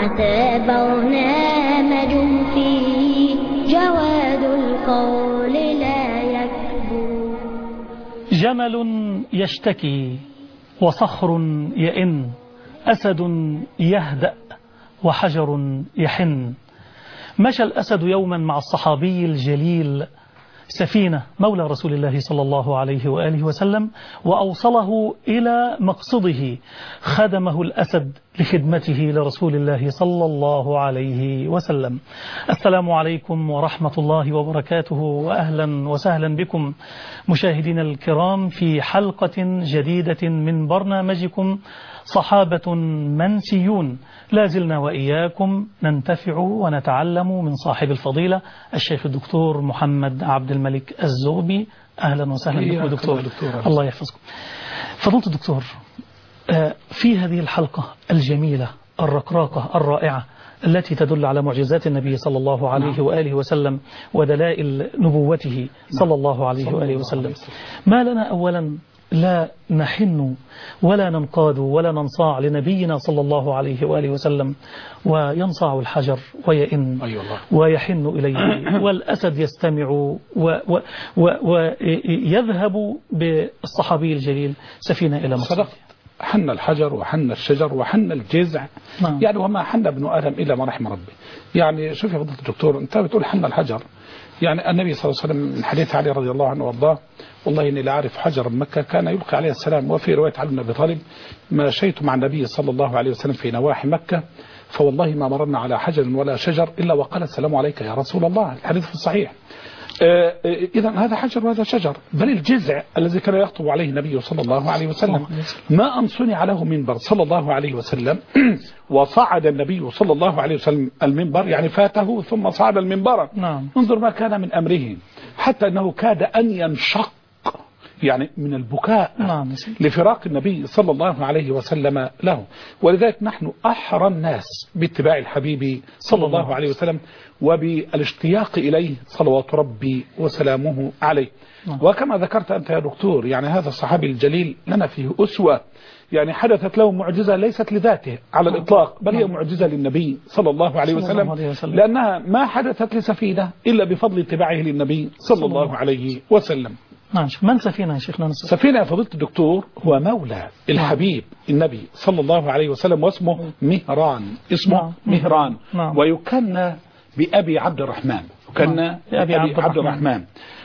أتى برنامج فيه جواد القول لا يكبو. جمل يشتكي وصخر يئن، أسد يهدأ وحجر يحن. مشى الأسد يوما مع الصحابي الجليل سفينة مولى رسول الله صلى الله عليه وآله وسلم، وأوصله إلى مقصده. خدمه الأسد لخدمته لرسول الله صلى الله عليه وسلم. السلام عليكم ورحمة الله وبركاته، وأهلا وسهلا بكم مشاهدين الكرام في حلقة جديدة من برنامجكم صحابة منسيون. لا زلنا وإياكم ننتفع ونتعلم من صاحب الفضيلة الشيخ الدكتور محمد عبد الملك الزغبي. أهلا وسهلا بكم دكتور. الله يحفظكم. فضيلة الدكتور، في هذه الحلقة الجميلة الرقراقة الرائعة التي تدل على معجزات النبي صلى الله عليه وآله وسلم ودلائل نبوته صلى الله عليه وآله وسلم، ما لنا أولا لا نحن ولا ننقاد ولا ننصاع لنبينا صلى الله عليه وآله وسلم، وينصاع الحجر ويئن ويحن إليه، والأسد يستمع ويذهب بالصحابي الجليل سفينة إلى مصر. حن الحجر وحن الشجر وحن الجذع. يعني وما حن ابن آدم إلا ما رحم ربي. يعني شوف يا فضيلة الدكتور، أنت بتقول حن الحجر، يعني النبي صلى الله عليه وسلم من حديث علي رضي الله عنه وارضاه: والله إني لأعرف حجر مكة كان يلقي عليه السلام. وفي رواية علي بن أبي طالب: مشيت مع النبي صلى الله عليه وسلم في نواحي مكة فوالله ما مررنا على حجر ولا شجر إلا وقال السلام عليك يا رسول الله. الحديث في الصحيح. إذا هذا حجر وهذا شجر، بل الجذع الذي كان يخطب عليه النبي صلى الله عليه وسلم ما أن صنع له منبر صلى الله عليه وسلم وصعد النبي صلى الله عليه وسلم المنبر، يعني فاته ثم صعد المنبر. انظر ما كان من أمره، حتى أنه كاد أن ينشق يعني من البكاء لفراق النبي صلى الله عليه وسلم له. ولذلك نحن أحرى الناس باتباع الحبيب صلى الله عليه وسلم وبالاشتياق إليه صلوات ربي وسلامه عليه. وكما ذكرت أنت يا دكتور، يعني هذا الصحابي الجليل لنا فيه أسوة. يعني حدثت له معجزة ليست لذاته على الإطلاق، بل هي معجزة للنبي صلى الله عليه وسلم، لأنها ما حدثت لسفينة إلا بفضل اتباعه للنبي صلى الله عليه وسلم. من سفينة يا شيخنا؟ سفينة يا فضيلة الدكتور هو مولى الحبيب النبي صلى الله عليه وسلم، واسمه مهران. اسمه مهران، ويكنى بأبي عبد الرحمن. يكنى بأبي عبد الرحمن.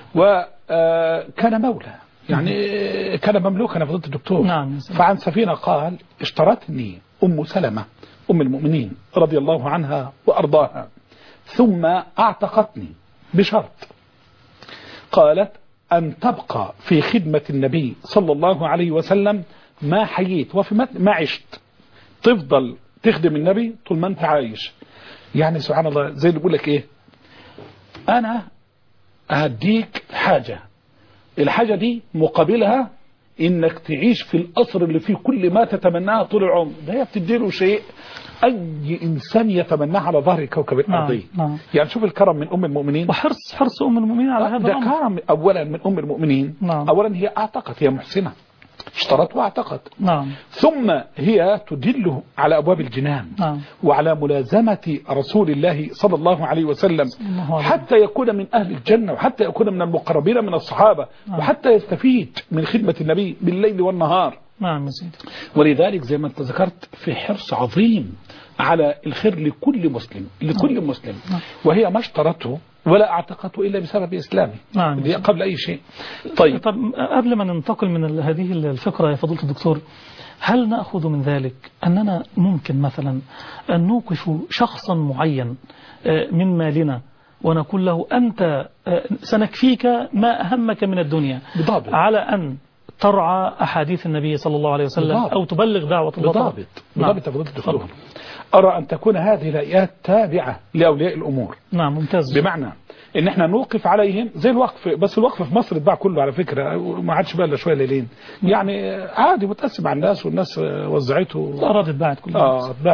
وكان مولى، يعني كان مملوكا يا فضيلة الدكتور. فعن سفينة قال: اشترتني أم سلمة أم المؤمنين رضي الله عنها وأرضاها، ثم أعتقتني بشرط، قالت: أن تبقى في خدمة النبي صلى الله عليه وسلم ما حييت وفي ما عشت، تفضل تخدم النبي طول ما أنت عايش. يعني سبحان الله، زي اللي بيقول لك إيه، أنا هديك حاجة، الحاجة دي مقابلها إنك تعيش في القصر اللي فيه كل ما تتمناه طول العمر. ده هي بتديله شيء أي إنسان يتمناه على ظهر كوكب الأرضي. يعني شوف الكرم من أم المؤمنين، وحرص أم المؤمنين على هذا الأمر. ده كرم أولا من أم المؤمنين. أولا هي أعتقت، هي محسنة، اشترت واعتقت. ثم هي تدله على أبواب الجنان وعلى ملازمة رسول الله صلى الله عليه وسلم، حتى يكون من أهل الجنة، وحتى يكون من المقربين من الصحابة، وحتى يستفيد من خدمة النبي بالليل والنهار. ولذلك زي ما انت ذكرت في حرص عظيم على الخير لكل مسلم، وهي ما اشترته ولا اعتقته إلا بسبب إسلامه قبل أي شيء. طيب قبل ما ننتقل من هذه الفقرة يا فضيلة الدكتور، هل نأخذ من ذلك أننا ممكن مثلا أن نوقف شخصا معين من مالنا ونقول له: أنت سنكفيك ما أهمك من الدنيا على أن ترعى أحاديث النبي صلى الله عليه وسلم أو تبلغ دعوة الله؟ بضابط يا فضيلة الدكتور. أرى أن تكون هذه الآيات تابعة لأولياء الأمور. ممتاز. بمعنى إن احنا نوقف عليهم زي الوقف، بس الوقف في مصر اتباع كله على فكرة، ما عادش بقى الا شوية ليلين. يعني عادي متقسم على الناس، والناس وزعته، الأراضي اتباعت كلها. اتباعت.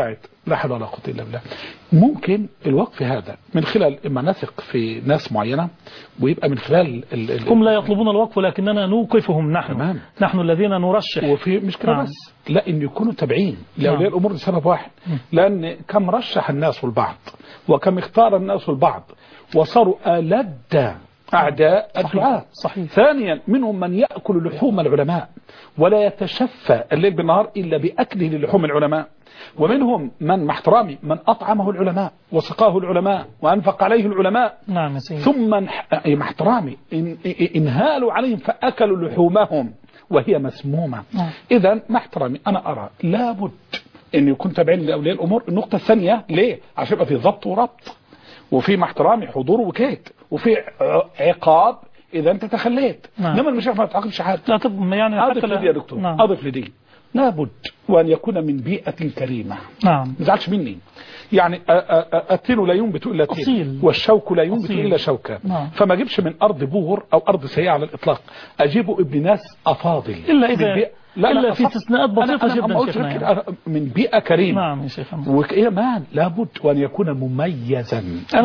لا حول ولا قوة إلا بالله. ممكن الوقف هذا من خلال إما نثق في ناس معينة، ويبقى من خلال هم لا يطلبون الوقف ولكننا نوقفهم نحن. نحن الذين نرشح. وفي مشكلة بس لا إن يكونوا تابعين لأولياء الأمور لسبب واحد، لأن كم رشح الناس البعض وكم اختار الناس البعض وصاروا ألد أعداء الدعاء. صحيح. ثانيا منهم من يأكل لحوم العلماء ولا يتشفى الليل بالنهار إلا بأكله للحوم العلماء، ومنهم من مع احترامي من أطعمه العلماء وسقاه العلماء وأنفق عليه العلماء. نعم سيدي. ثم مع احترامي انهالوا عليهم فأكلوا لحومهم وهي مسمومة. إذا مع احترامي أنا أرى لابد أن يكون تابعين لأولياء الأمور. النقطة الثانية ليه؟ عشان يبقى في ضبط وربط، وفي مع احترامي حضور وكيت، وفي عقاب إذا أنت تخليت. إنما المشايخ ما تعاقبش حد. لا طب يعني أضف لدي يا دكتور. أضف لدي لابد وأن يكون من بيئة كريمة. نعم. ما تزعلش مني. يعني التين لا ينبت إلا تين، والشوك لا ينبت إلا شوكا. فما أجيبش من أرض بور أو أرض سيئة على الإطلاق، أجيبه ابن ناس أفاضل إلا إذا إلا في استثناءات بسيطة جدا شيخنا من بيئة كريمة. نعم يا شيخنا. وكمان لابد وأن يكون مميزا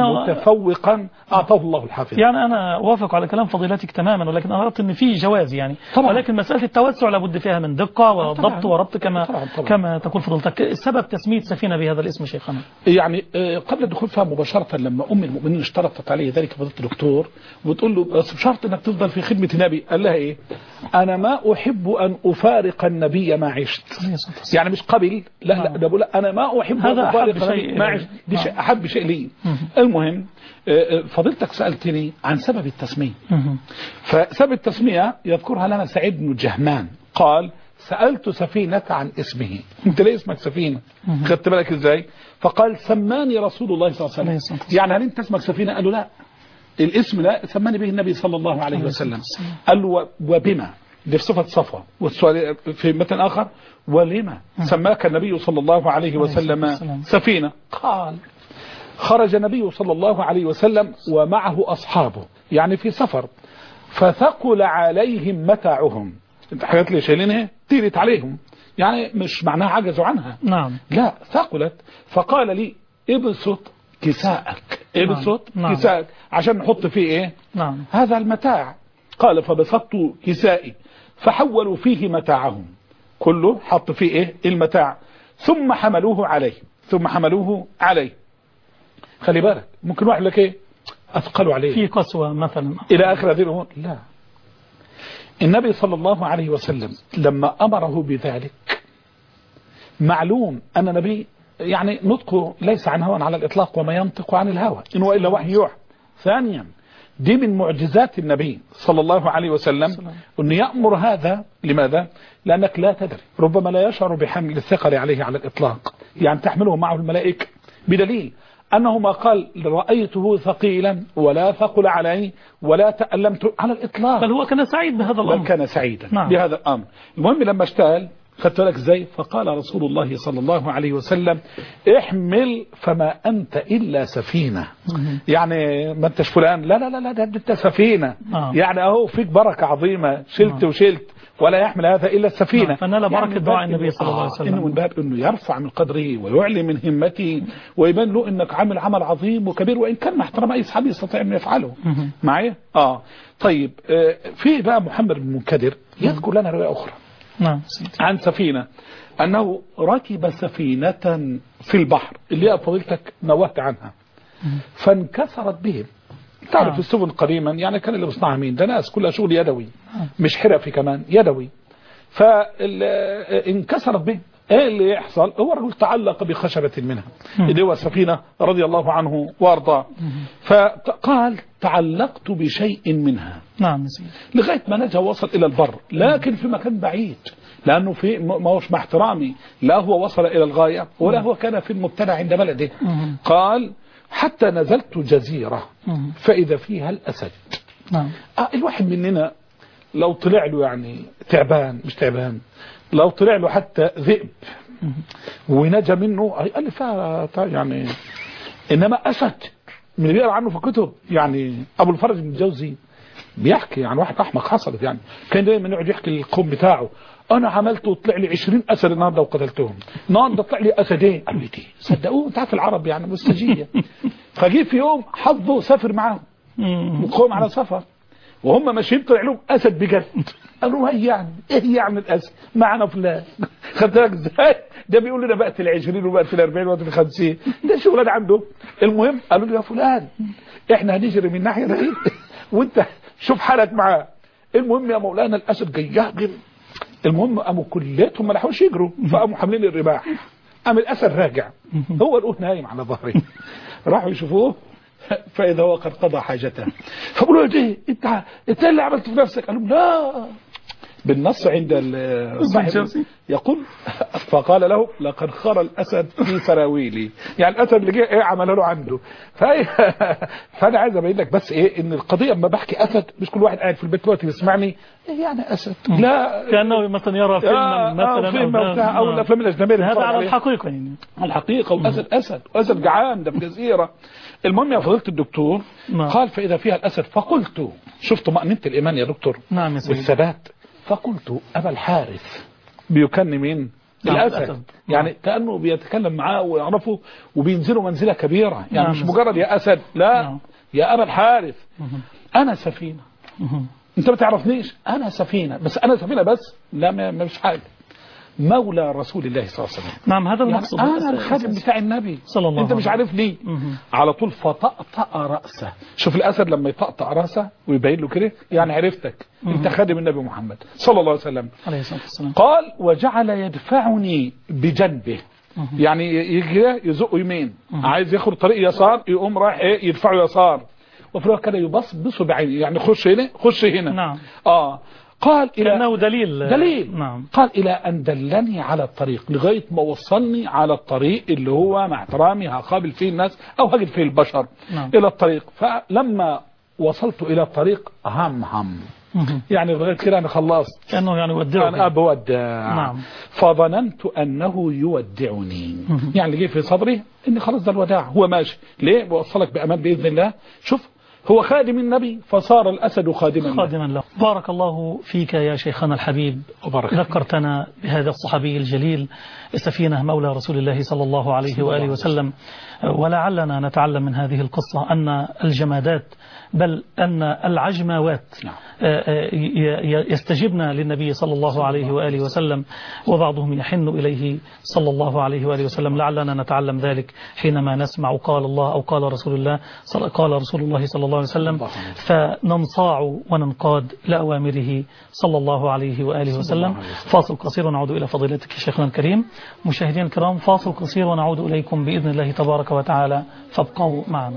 متفوقا أعطاه الله الحافظ. يعني أنا وافق على كلام فضيلتك تماما، ولكن أردت أن في جواز يعني طبعا. ولكن مسألة التوسع لابد فيها من دقة وضبط وربط كما طبعا. كما تقول فضيلتك. سبب تسمية سفينة بهذا الاسم شيخنا؟ يعني قبل الدخول فيها مباشرة لما أم المؤمنين اشترطت عليه ذلك فضيلة الدكتور وتقول له بس بشرط أنك تفضل في خدمة النبي، قال لها إيه؟ أنا ما أحب أن أفارق النبي ما عشت. يعني مش قبل لا ده بقول أنا ما أحب أن أفارق النبي ما عشت، دي شيء أحب شيء لي. المهم فضيلتك سألتني عن سبب التسمية. فسبب التسمية يذكرها لنا سعيد بن جهمان قال سألت سفينة عن اسمه، انت ليه اسمك سفينة؟ خدت بالك ازاي؟ فقال سماني رسول الله صلى الله عليه وسلم. يعني هل انت اسمك سفينة؟ قال له لا، الاسم لا سماني به النبي صلى الله عليه وسلم. قال له وبما، دي في صفة صفا، والسؤال في متن آخر ولما سماك النبي صلى الله عليه وسلم سفينة؟ قال خرج النبي صلى الله عليه وسلم ومعه أصحابه يعني في سفر، فثقل عليهم متاعهم. انت حاجات اللي شايلينها تيرت عليهم، يعني مش معناها عجزوا عنها. نعم. لا ثقلت. فقال لي ابسط كساءك، ابسط كساءك عشان نحط فيه ايه؟ نعم. هذا المتاع. قال فبسطت كسائي فحولوا فيه متاعهم كله، حط فيه ايه؟ المتاع. ثم حملوه عليه. خلي بالك ممكن واحد لك ايه؟ اثقلوا عليه في قسوة مثلا الى اخر هذه الامور. لا، النبي صلى الله عليه وسلم لما امره بذلك معلوم ان النبي يعني نطقه ليس عن هوى على الاطلاق، وما ينطق عن الهوى ان هو الا وحي يوحى. ثانيا دي من معجزات النبي صلى الله عليه وسلم انه يأمر هذا. لماذا؟ لانك لا تدري، ربما لا يشعر بحمل الثقل عليه على الاطلاق، يعني تحمله معه الملائكة، بدليل أنه ما قال رأيته ثقيلا ولا ثقل عليه ولا تألمت على الإطلاق، بل هو كان سعيد بهذا الأمر، بل كان سعيدا بهذا الأمر. المهم لما اشتغل خدت بالك ازاي؟ فقال رسول الله صلى الله عليه وسلم احمل فما أنت إلا سفينة. يعني ما انتش فلان، لا لا لا ده انت سفينة. يعني اهو فيك بركة عظيمة، شلت وشلت ولا يحمل هذا إلا السفينة. فنال بركة دعاء النبي صلى الله عليه وسلم. إنه من باب إنه يرفع من قدره ويعلي من همته ويبان له إنك عامل عمل عظيم وكبير، وإن كان مع احترام أي صحابي يستطيع أن يفعله. معايا؟ طيب في بقى محمد بن منكدر يذكر لنا رواية أخرى عن سفينة أنه ركب سفينة في البحر اللي فضيلتك نوهت عنها، فانكسرت بهم. تعرف السفن قديما يعني كان اللي بيصنعها مين؟ ده ناس كلها شغل يدوي، مش حرفي كمان، يدوي. فانكسرت به. ايه اللي يحصل؟ هو الرجل تعلق بخشبة منها اللي هو السفينة رضي الله عنه وارضاه. فقال تعلقت بشيء منها. نعم. لغاية ما نجا وصل الى البر، لكن في مكان بعيد، لانه في ما هوش مع احترامي، لا هو وصل الى الغاية ولا هو كان في المبتدع عند بلده. قال حتى نزلت جزيرة فإذا فيها الأسد. الواحد مننا لو طلع له يعني تعبان، مش تعبان، لو طلع له حتى ذئب ونجا منه قال لي فيها يعني. إنما أسد من اللي بيقرأ عنه في كتب، يعني أبو الفرج بن الجوزي بيحكي عن واحد احمق حصلت يعني، كان دايما يقعد يحكي للقوم بتاعه انا عملت وطلع لي 20 اسد النهارده وقتلتهم، النهارده طلع لي اسدين. قال لي دي صدقوه، انت عارف العرب يعني مستجيه. فجي في يوم حظه سافر معاهم وقوم على سفر وهم ماشيين طلع لهم اسد بجد. قالوا ايه يعني الاسد معنا فلان. خدت بالك ازاي؟ ده بيقول لنا بقت ال 20 وبقت ال 40 وبقت ال 50، ده شغلان عنده. المهم قالوا له يا فلان احنا هنجري من الناحيه دي وانت شوف حالك معاه. المهم يا مولانا الاسد جاي يهجم. المهم قاموا كليتهم ما لحقوش يجروا، فقاموا حاملين الرماح. قام الاسد راجع، هو القوه نايم على ظهره. راحوا يشوفوه فاذا هو قد قضى حاجته. فقالوا له ايه انت اللي عملت في نفسك؟ قالوا لا، بالنص عند صاحب يقول فقال له لقد خرى الاسد في سراويلي، يعني الاسد اللي جه ايه عمل له عنده. فانا عايز ابين لك بس ايه ان القضيه اما بحكي اسد مش كل واحد قاعد في البيت دلوقتي بيسمعني يعني اسد، لا كانه مثلا يرى فيلما مثلا او الافلام الاجنبيه. هذا على الحقيقه يعني الحقيقه، واسد جعان ده في جزيره. المهم يا فضيله الدكتور قال فاذا فيها الاسد فقلت، شفت طمأنينة الايمان يا دكتور والثبات، فقلت أبا الحارث بيكني مين؟ الأسد. يعني كأنه بيتكلم معاه ويعرفه وبينزلوا منزلة كبيرة، يعني مش مجرد يا أسد، لا يا أبا الحارث أنا سفينة. أنت ما تعرفنيش، أنا سفينة، بس أنا سفينة بس، لا مش حاجة. مولى رسول الله صلى الله عليه وسلم. نعم هذا المقصود. يعني أنا الخادم بتاع النبي صلى الله عليه وسلم. أنت مش عارفني. على طول فطأطأ رأسه. شوف الأسد لما يطأطأ رأسه ويبين له كده يعني عرفتك أنت خادم النبي محمد صلى الله عليه وسلم. عليه الصلاة والسلام. قال وجعل يدفعني بجنبه، يعني يجي يزق يمين، عايز ياخد طريق يسار يقوم رايح ايه يدفعه يسار، وفي الوقت كده يبص بعينه يعني خش هنا خش هنا. نعم. قال كأنه دليل. نعم. قال إلى أن دلني على الطريق لغاية ما وصلني على الطريق اللي هو مع احترامي هقابل فيه الناس أو هجد فيه البشر. نعم. إلى الطريق. فلما وصلت إلى الطريق هم يعني لغاية كده أنا خلصت كأنه يعني ودعني أنا بودع. نعم. فظننت أنه يودعني يعني جه في صدري إن خلاص ده الوداع هو ماشي. ليه بوصلك بأمان بإذن الله. شوف هو خادم النبي فصار الأسد خادما له. بارك الله فيك يا شيخنا الحبيب. ذكرتنا بهذا الصحابي الجليل سفينة مولى رسول الله صلى الله عليه وآله وسلم، ولعلنا نتعلم من هذه القصة أن الجمادات بل أن العجماوات يستجبن للنبي صلى الله عليه وآله وسلم، وبعضهم يحن إليه صلى الله عليه وآله وسلم. لعلنا نتعلم ذلك حينما نسمع قال الله أو قال رسول الله صلى الله عليه وسلم، فننصاع وننقاد لأوامره صلى الله عليه وآله وسلم. فاصل قصير ونعود إلى فضيلتك شيخنا الكريم. مشاهدين الكرام فاصل قصير ونعود إليكم بإذن الله تبارك وتعالى، فابقوا معنا.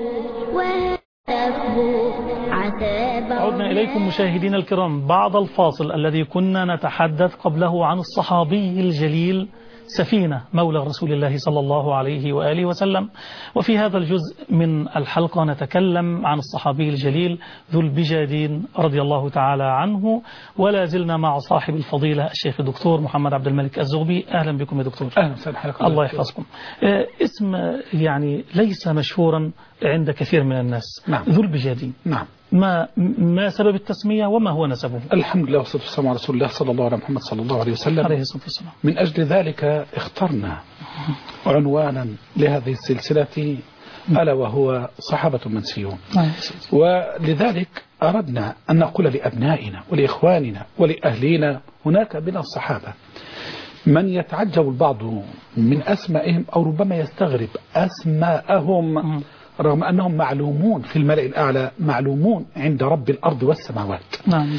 عدنا إليكم مشاهدين الكرام بعد الفاصل الذي كنا نتحدث قبله عن الصحابي الجليل سفينة مولى رسول الله صلى الله عليه وآله وسلم. وفي هذا الجزء من الحلقة نتكلم عن الصحابي الجليل ذو البجادين رضي الله تعالى عنه، ولا زلنا مع صاحب الفضيلة الشيخ الدكتور محمد عبد الملك الزغبي. أهلا بكم يا دكتور. أهلا وسهلا. الله يحفظكم. اسم يعني ليس مشهورا عند كثير من الناس. نعم. ذو البجادين. نعم. ما سبب التسمية وما هو نسبه؟ الحمد لله والصلاة والسلام على رسول الله صلى الله عليه محمد صلى الله عليه وسلم عليه الصلاة والسلام. من أجل ذلك اخترنا عنوانا لهذه السلسلة ألا وهو صحابة منسيون. ولذلك أردنا أن نقول لأبنائنا ولإخواننا ولأهلينا هناك من الصحابة من يتعجب البعض من أسمائهم أو ربما يستغرب أسماءهم رغم أنهم معلومون في الملأ الأعلى، معلومون عند رب الأرض والسماوات. نعم.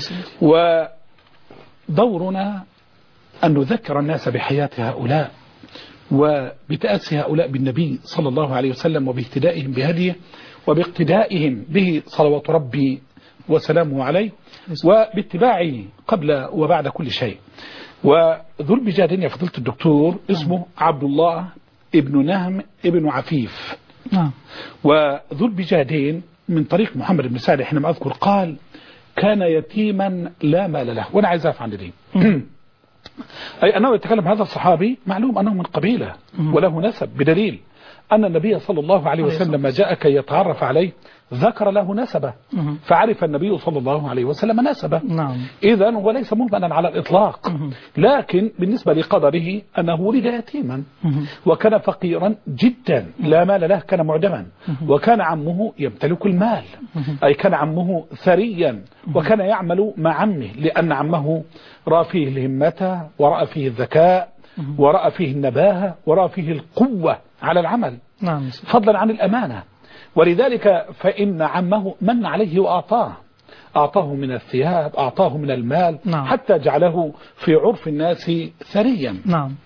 ودورنا أن نذكر الناس بحياة هؤلاء وبتأسي هؤلاء بالنبي صلى الله عليه وسلم وباهتدائهم بهديه وباقتدائهم به صلوات ربي وسلامه عليه وباتباعه قبل وبعد كل شيء. وذو البجادين يا فضيلة الدكتور اسمه عبد الله ابن نهم ابن عفيف. وذو البجادين من طريق محمد بن سعد حينما أذكر قال كان يتيما لا مال له. وأنا عايز أعرف عن دي أي أنه يتكلم هذا الصحابي معلوم أنه من قبيلة وله نسب بدليل أن النبي صلى الله عليه وسلم لما جاء كي يتعرف عليه ذكر له نسبه، فعرف النبي صلى الله عليه وسلم نسبه. إذن هو ليس مهملا على الإطلاق، لكن بالنسبة لقدره أنه ولد يتيما وكان فقيرا جدا لا مال له، كان معدما، وكان عمه يمتلك المال، أي كان عمه ثريا وكان يعمل مع عمه، لأن عمه رأى فيه الهمة ورأى فيه الذكاء ورأى فيه النباهة ورأى فيه القوة على العمل، فضلا عن الأمانة. ولذلك فإن عمه من عليه وأعطاه من الثياب، أعطاه من المال، حتى جعله في عرف الناس ثريا.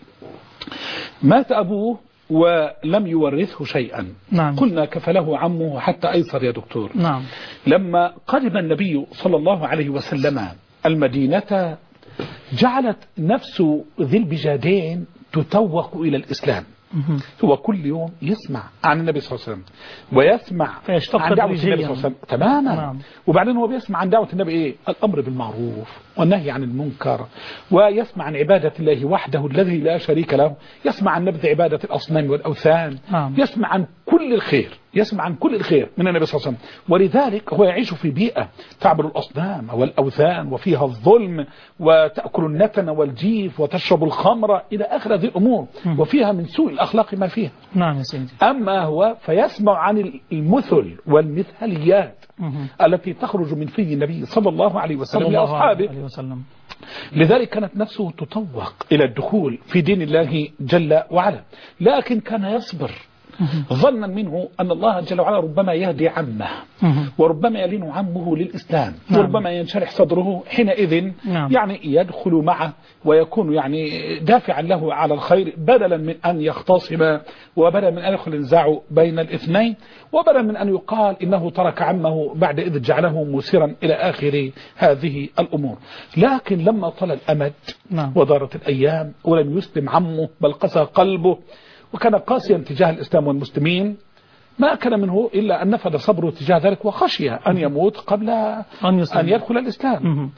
مات أبوه ولم يورثه شيئا. قلنا كفله عمه حتى أيسر يا دكتور. لما قدم النبي صلى الله عليه وسلم المدينة جعلت نفس ذي البجادين تتوق إلى الإسلام. هو كل يوم يسمع عن النبي صلى الله عليه وسلم ويسمع عن دعوة النبي صلى الله عليه وسلم تماما. وبعدين هو بيسمع عن دعوة النبي إيه؟ الأمر بالمعروف والنهي عن المنكر، ويسمع عن عبادة الله وحده الذي لا شريك له، يسمع عن نبذ عبادة الأصنام والأوثان، يسمع عن كل الخير، يسمع عن كل الخير من النبي صلى الله عليه وسلم. ولذلك هو يعيش في بيئة تعبد الأصنام والأوثان وفيها الظلم وتأكل النتن والجيف وتشرب الخمر إلى آخر هذه الأمور، وفيها من سوء الأخلاق ما فيها. يا سيدي. أما هو فيسمع عن المثل والمثاليات التي تخرج من في النبي صلى الله عليه وسلم لأصحابه. لذلك كانت نفسه تطوق إلى الدخول في دين الله جل وعلا، لكن كان يصبر ظنا منه أن الله جل وعلا ربما يهدي عمه وربما يلين عمه للإسلام، وربما ينشرح صدره حينئذ يعني يدخل معه ويكون يعني دافعا له على الخير، بدلا من أن يختصم وبدلا من أن يدخل النزاع بين الاثنين، وبدلا من أن يقال إنه ترك عمه بعد إذ جعله مسيرا إلى آخر هذه الأمور. لكن لما طال الأمد ودارت الأيام ولم يسلم عمه بل قسى قلبه وكان قاسيا تجاه الإسلام والمسلمين، ما كان منه إلا أن نفذ صبره تجاه ذلك وخشي أن يموت قبل أن يدخل الإسلام.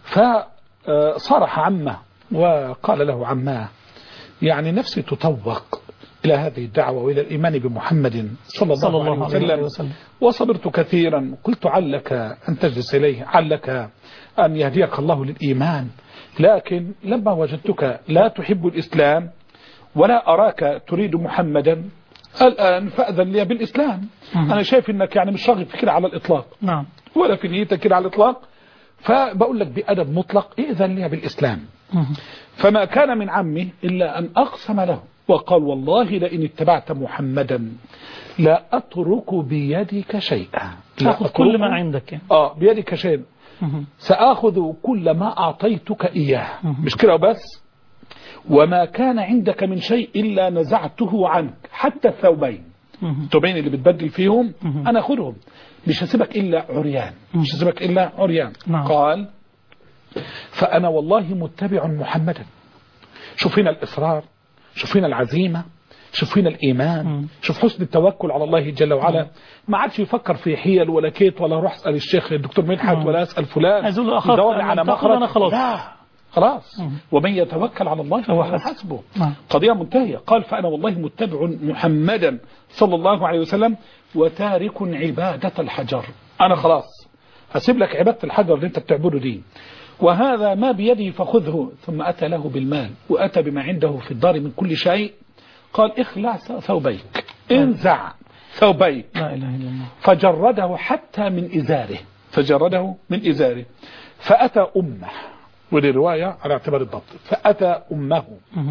فصارح عمه وقال له عماه يعني نفسي تطوق إلى هذه الدعوة وإلى الإيمان بمحمد صلى الله عليه وسلم، وصبرت كثيرا، قلت علك أن تجلس إليه، علك أن يهديك الله للإيمان، لكن لما وجدتك لا تحب الإسلام ولا أراك تريد محمدا الآن فأذن لي بالإسلام. أنا شايف أنك يعني مش راغب في كده على الإطلاق ولا في نيتك كده على الإطلاق، فبقول لك بأدب مطلق إذن لي بالإسلام. فما كان من عمي إلا أن أقسم له وقال والله لئن اتبعت محمدا لا أترك بيدك شيئا، تأخذ كل ما عندك بيدك شيئا، سأخذ كل ما أعطيتك إياه، مش كده بس، وما كان عندك من شيء إلا نزعته عنك، حتى الثوبين اللي بتبدل فيهم أنا أخذهم، مش هسيبك إلا عريان، مش هسيبك إلا عريان. قال فأنا والله متبع محمدا. شوف هنا الإصرار، شوف هنا العزيمة، شوف هنا الإيمان، شوف حسن التوكل على الله جل وعلا. ما عادش يفكر في حيل ولا كيت ولا روح أسأل الشيخ الدكتور مدحت ولا أسأل فلان يدور على مخرج، خلاص ومن يتوكل على الله فهو حسبه. قضية منتهية. قال فأنا والله متبع محمدا صلى الله عليه وسلم وتارك عبادة الحجر، أنا خلاص هسيب لك عبادة الحجر اللي انت بتعبده دي، وهذا ما بيدي فخذه. ثم أتى له بالمال وأتى بما عنده في الدار من كل شيء. قال اخلع ثوبيك، انزع ثوبيك، لا إله إلا الله. فجرده حتى من إزاره، فجرده من إزاره. فأتى أمه، ودي رواية على اعتبار الضبط، فأتى أمه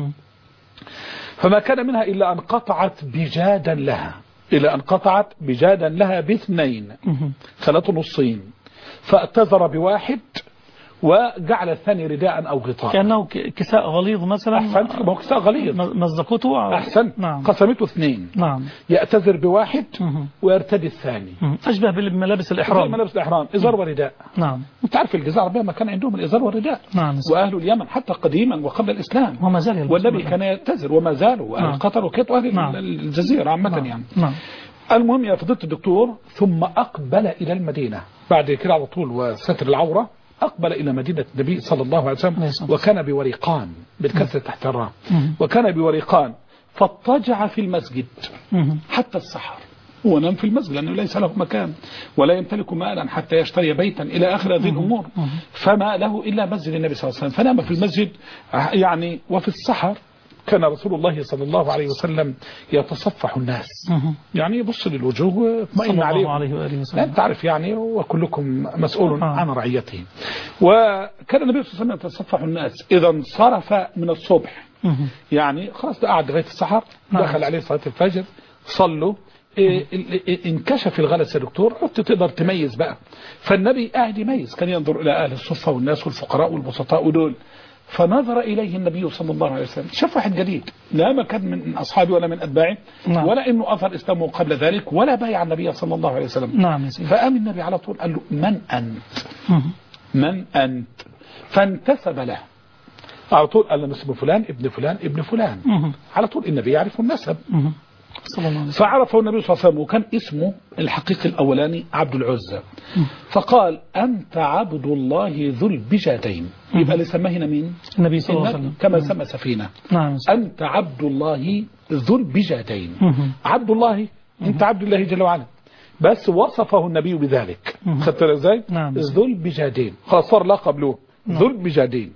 فما كان منها إلا أن قطعت بجادا لها، إلى أن قطعت بجادا لها باثنين، خلته نصين، فاعتذر بواحد وجعل الثاني رداء أو غطاء، كأنه كساء غليظ مثلا. أحسنت، هو كساء غليظ مزقته. أحسن. قسمته اثنين. يأتذر بواحد ويرتدي الثاني، أشبه بملابس الإحرام، ملابس الإحرام، إزار ورداء. أنت عارف الجزائر العربية ما كان عندهم الإزار والرداء، وأهل اليمن حتى قديما وقبل الإسلام وما زال والنبي كان يأتذر وما زالوا، وأهل قطر وكيت وأهل الجزيرة عامة يعني. المهم يا فضيلة الدكتور، ثم أقبل إلى المدينة بعد كده على طول وستر العورة، أقبل إلى مدينة النبي صلى الله عليه وسلم، وكان بوريقان بالكسر تحت الراء، وكان بوريقان. فاضطجع في المسجد حتى السحر. هو نام في المسجد لأنه ليس له مكان ولا يمتلك مالا حتى يشتري بيتا إلى آخر هذه الأمور، فما له إلا مسجد النبي صلى الله عليه وسلم، فنام في المسجد يعني. وفي السحر كان رسول الله صلى الله عليه وسلم يتصفح الناس، يعني يبص للوجوه ويطمئن عليهم، لا تعرف يعني وكلكم مسؤول عن رعيته. وكان النبي صلى الله عليه وسلم يتصفح الناس إذا انصرف من الصبح، يعني خلاص قعد لغاية السحر، دخل عليه صلاة الفجر، صلوا، انكشف الغلس يا دكتور، حتى تقدر تميز بقى. فالنبي قاعد يميز، كان ينظر إلى أهل الصفة والناس والفقراء والبسطاء ودول، فنظر إليه النبي صلى الله عليه وسلم، شاف واحد جديد لا ما كان من أصحابه ولا من أتباعه، ولا إنه أثر إسلامه قبل ذلك ولا بايع النبي صلى الله عليه وسلم. فقام النبي على طول قال له من أنت؟ من أنت؟ فانتسب له على طول، قال له اسم فلان ابن فلان ابن فلان. على طول النبي يعرف النسب، فعرفه النبي صلى الله عليه وسلم، وكان اسمه الحقيقي الأولاني عبد العزى. فقال أنت عبد الله ذو البجادين، يبقى اللي سماه هنا مين؟ النبي صلى الله عليه وسلم، كما سمى سفينة. أنت عبد الله ذو البجادين. عبد الله، أنت عبد الله جل وعلا، بس وصفه النبي بذلك. خدت ازاي؟ ذو البجادين، خلاص صار لقب له ذو البجادين.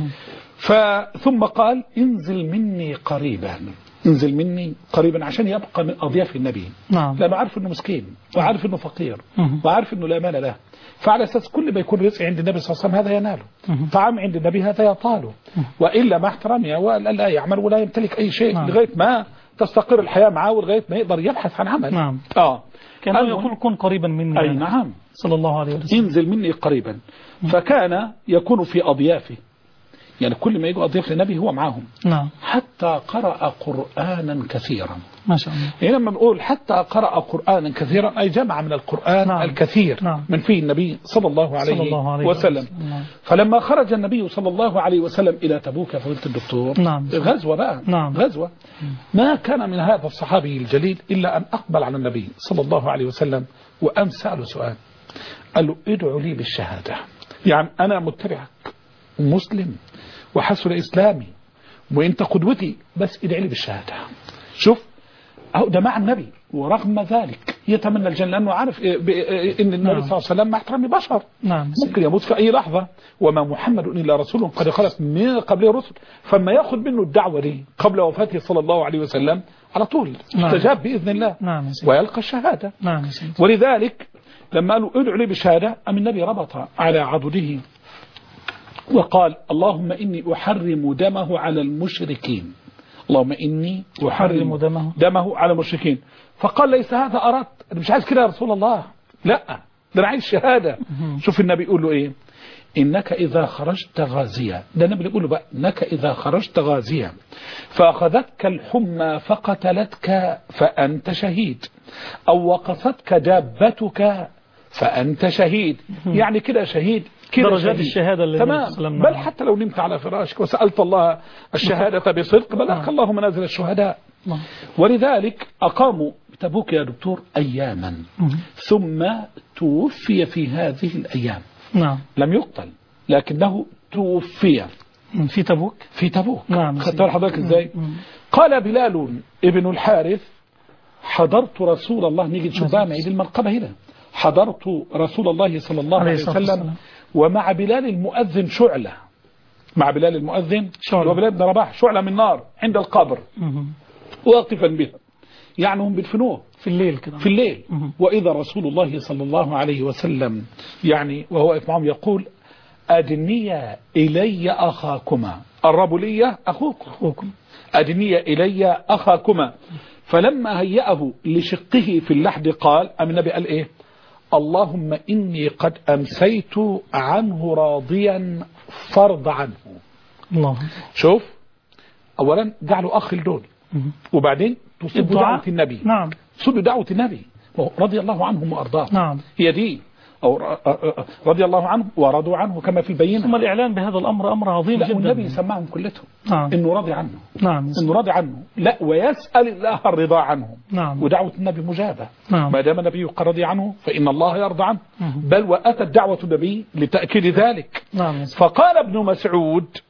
ثم قال انزل مني قريبا، انزل مني قريبا، عشان يبقى من أضياف النبي. لأنه عارف أنه مسكين وعارف أنه فقير وعارف أنه لا مال له، فعلى أساس كل ما يكون رزق عند النبي صلى الله عليه وسلم هذا يناله، طعام عند النبي هذا يطاله، وإلا مع احترامه ولا يعمل ولا يمتلك أي شيء لغاية ما تستقر الحياة معه ولغاية ما يقدر يبحث عن عمل. كان يقول كن قريبا مني. أي نعم، صلى الله عليه وسلم، انزل مني قريبا. فكان يكون في أضيافه، يعني كل ما يجوا أضياف للنبي هو معهم. حتى قرأ قرآنا كثيرا. ما شاء الله. يعني لما نقول حتى قرأ قرآنا كثيرا أي جمع من القرآن الكثير من فيه النبي صلى الله عليه وسلم. فلما خرج النبي صلى الله عليه وسلم إلى تبوك فضيلة الدكتور، غزوة بقى، غزوة، ما كان من هذا الصحابي الجليل إلا أن أقبل على النبي صلى الله عليه وسلم وأم سأله سؤال، قال له ادعو لي بالشهادة، يعني أنا متبعك ومسلم وحسن إسلامي وإنت قدوتي، بس ادعي لي بالشهادة. شوف أهو ده مع النبي، ورغم ذلك يتمنى الجنة لأنه عارف إن النبي صلى الله عليه وسلم مع احترام بشر، ممكن يموت في أي لحظة، وما محمد إلا رسول قد خلت من قبله رسل. فما يأخذ منه الدعوة دي قبل وفاته صلى الله عليه وسلم على طول استجاب بإذن الله ويلقى الشهادة. ولذلك لما قالوا ادعوا لي بالشهادة، أم النبي ربط على عضده وقال اللهم إني أحرم دمه على المشركين، اللهم إني أحرم دمه على المشركين. فقال ليس هذا أردت، أنا مش عايز كده يا رسول الله، لا ده أنا عايز شهادة. شوف النبي يقول له إيه، إنك إذا خرجت غازيا، ده النبي يقول له بقى إنك إذا خرجت غازيا فأخذتك الحمى فقتلتك فأنت شهيد، أو وقصتك دابتك فأنت شهيد. يعني كده شهيد، درجات الشهادة اللي تمام. بل حتى لو نمت على فراشك وسألت الله الشهادة بصدق بلغك الله منازل الشهداء. ولذلك أقاموا تبوك يا دكتور أياما، ثم توفي في هذه الأيام. لم يقتل لكنه توفي في تبوك. في تبوك. خدت حضرتك ازاي؟ قال بلال ابن الحارث حضرت رسول الله، نيجي نشوف بقى معيد المرقبة هنا، حضرت رسول الله صلى الله عليه وسلم ومع بلال المؤذن شعلة، مع بلال المؤذن وبلال بن رباح شعلة من نار عند القبر واقفا بها، يعني هم بيدفنوه في الليل كده، في الليل. وإذا رسول الله صلى الله عليه وسلم يعني وهو واقف معهم يقول أدني إلي أخاكما، الرب لي أخوكم، أدني إلي أخاكما. فلما هيأه لشقه في اللحد قال، أم النبي قال إيه، اللهم إني قد أمسيت عنه راضيا فرض عنه. الله. شوف أولا جعلوا أخ لدول، وبعدين تصب دعوة النبي. تصب دعوة النبي رضي الله عنهم وأرضاه. هي دي، أو رضي الله عنه ورضوا عنه كما في البينة. ثم الإعلان بهذا الأمر أمر عظيم جدا. والنبي سمعهم كلهم إنه راضي عنه، إنه راضي عنه، لا ويسأل الله الرضا عنهم. ودعوة النبي مجابة. ما دام النبي قد رضي عنه فإن الله يرضى عنه. بل وأتت دعوة النبي لتأكيد ذلك. فقال ابن مسعود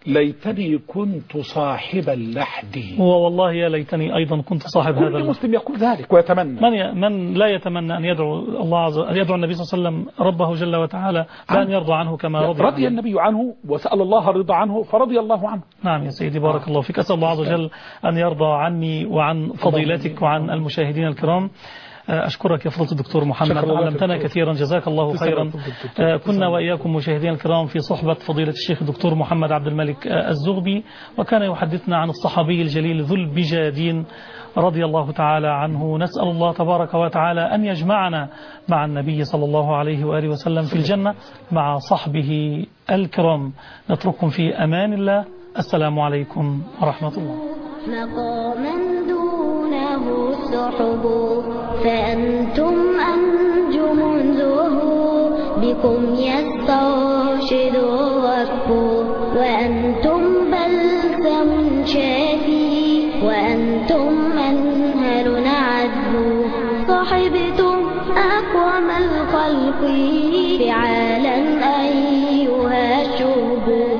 ليتني كنت صاحب اللحد. والله يا ليتني أيضا كنت صاحب هذا كل مسلم يقول ذلك ويتمنى. من لا يتمنى أن يدعو أن يدعو النبي صلى الله عليه وسلم ربه جل وتعالى بأن يرضى عنه كما رضي النبي عنه وسأل الله الرضا عنه فرضي الله عنه. نعم يا سيدي بارك الله فيك. أسأل الله عز وجل أن يرضى عني وعن فضيلتك وعن المشاهدين الكرام. أشكرك يا فضيلة الدكتور محمد، علمتنا كثيرا، جزاك الله خيرا. كنا وإياكم مشاهدين الكرام في صحبة فضيلة الشيخ الدكتور محمد عبد الملك الزغبي، وكان يحدثنا عن الصحابي الجليل ذو البجادين رضي الله تعالى عنه. نسأل الله تبارك وتعالى أن يجمعنا مع النبي صلى الله عليه وآله وسلم في الجنة مع صحبه الكرام. نترككم في أمان الله. السلام عليكم ورحمة الله. مقاما دونه السحب فأنتم أنجم زهور بكم يسترشد الركب وأنتم بلسم شافي وأنتم منهل عذب صحبتم أقوم الخلق فعالا أيها الشهب.